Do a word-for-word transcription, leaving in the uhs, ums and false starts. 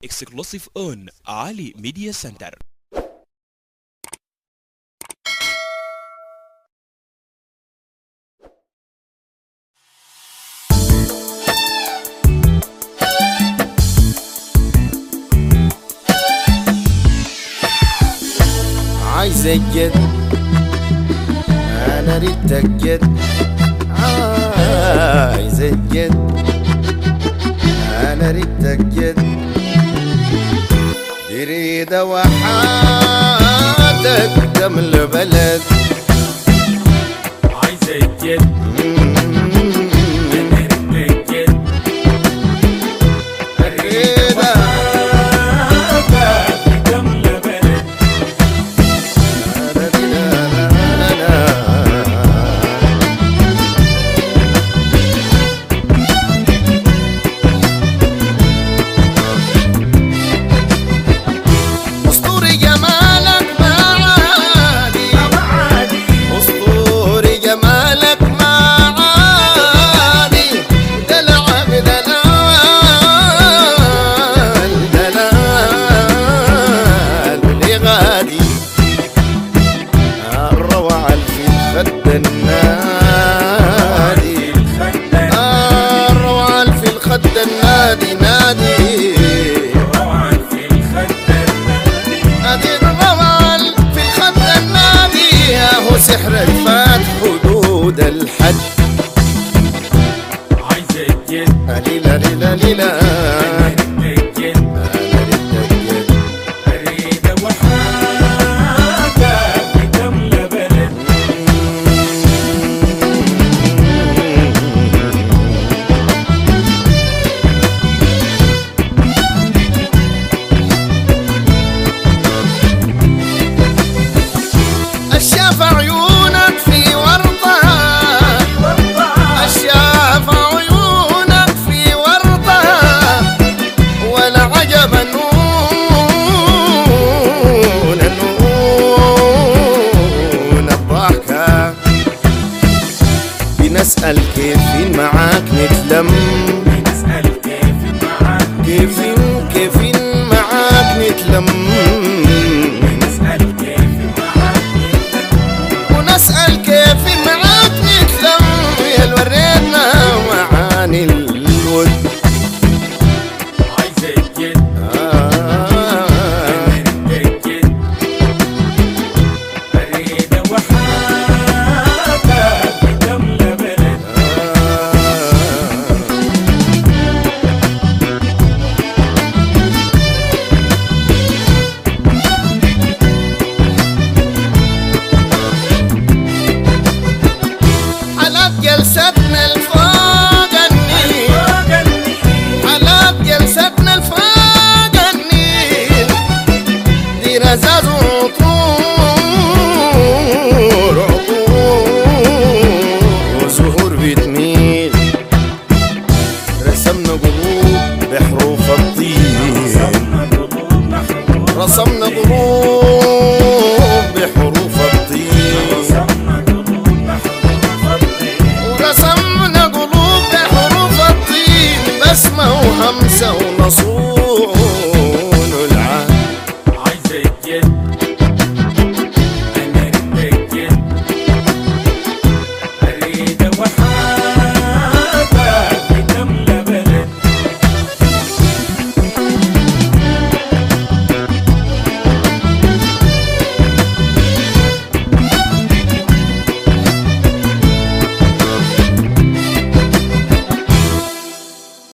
Exclusive on Ali Media Center. عايز الجد انا اريد الجد، عايز الجد انا اريد الجد، يريد وحاتك دم البلد. عايز الجد انا اريد الجد، اريد وحاتك دم البلد. اسطوري جمالك ما عادي، اسطوري جمالك ما عادي، دلع بدلال دلال واللي غادي، الروعة في الخد النادي، الروعة في الخد النادي نادي، هذه الروال في الخد النادي، هو سحر الفات حدود الحد. عايز الجد ليلى ليلى ليلى انا اريد الجد، اريد وحاتك دم البلد. الشاف عيونك في ورطها، الشاف عيونك في ورطها، ولا عجب النون النون الضحكة. بنسأل كيفين معاك نتلم، بنسأل كيف معاك كيفين كيفين